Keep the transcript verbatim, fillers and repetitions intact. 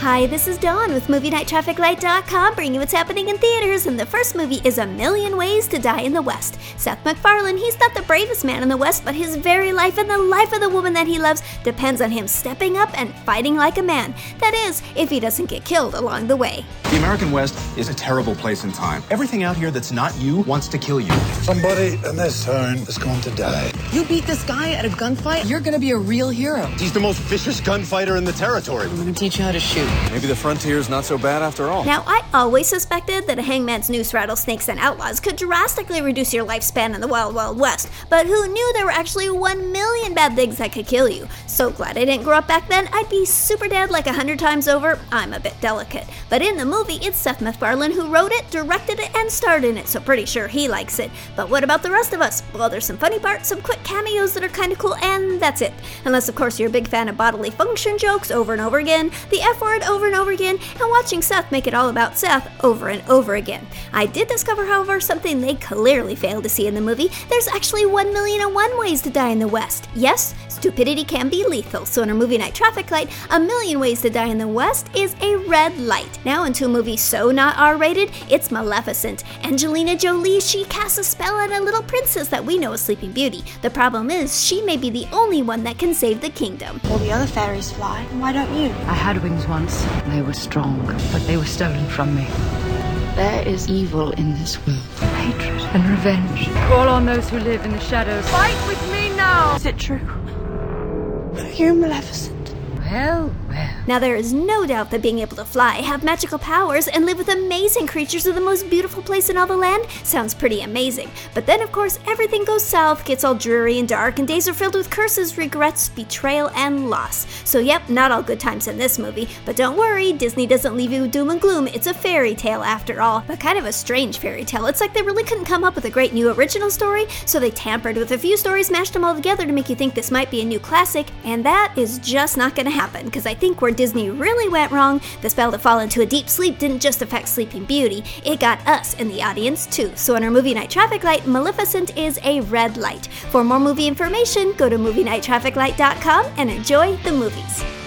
Hi, this is Dawn with Movie Night Traffic Light dot com, bringing you what's happening in theaters, and the first movie is A Million Ways to Die in the West. Seth MacFarlane, he's not the bravest man in the West, but his very life and the life of the woman that he loves depends on him stepping up and fighting like a man. That is, if he doesn't get killed along the way. The American West is a terrible place in time. Everything out here that's not you wants to kill you. Somebody in this town is going to die. You beat this guy at a gunfight, you're gonna be a real hero. He's the most vicious gunfighter in the territory. I'm gonna teach you how to shoot. Maybe the frontier's not so bad after all. Now, I always suspected that a hangman's noose, rattlesnakes, and outlaws could drastically reduce your lifespan in the Wild Wild West, but who knew there were actually one million bad things that could kill you? So glad I didn't grow up back then. I'd be super dead like a hundred times over. I'm a bit delicate. But in the movie, it's Seth MacFarlane who wrote it, directed it, and starred in it, so pretty sure he likes it. But what about the rest of us? Well, there's some funny parts, some quick cameos that are kinda cool, and that's it. Unless, of course, you're a big fan of bodily function jokes over and over again, the F word over and over again, and watching Seth make it all about Seth over and over again. I did discover, however, something they clearly failed to see in the movie. There's actually one million and one ways to die in the West. Yes, stupidity can be lethal, so in our Movie Night Traffic Light, A Million Ways to Die in the West is a red light. Now into a movie so not R-rated, it's Maleficent. Angelina Jolie, she casts a spell on a little princess that we know as Sleeping Beauty. The problem is, she may be the only one that can save the kingdom. All the other fairies fly, why don't you? I had wings once. They were strong, but they were stolen from me. There is evil in this world. Hatred and revenge. Call on those who live in the shadows. Fight with me now! Is it true? Are you Maleficent? Well, well. Now there is no doubt that being able to fly, have magical powers, and live with amazing creatures in the most beautiful place in all the land sounds pretty amazing. But then of course everything goes south, gets all dreary and dark, and days are filled with curses, regrets, betrayal, and loss. So yep, not all good times in this movie, but don't worry, Disney doesn't leave you with doom and gloom. It's a fairy tale after all, but kind of a strange fairy tale. It's like they really couldn't come up with a great new original story, so they tampered with a few stories, mashed them all together to make you think this might be a new classic, and that is just not gonna happen, because I think where Disney really went wrong, the spell to fall into a deep sleep didn't just affect Sleeping Beauty, it got us in the audience too. So in our Movie Night Traffic Light, Maleficent is a red light. For more movie information, go to Movie Night Traffic Light dot com and enjoy the movies.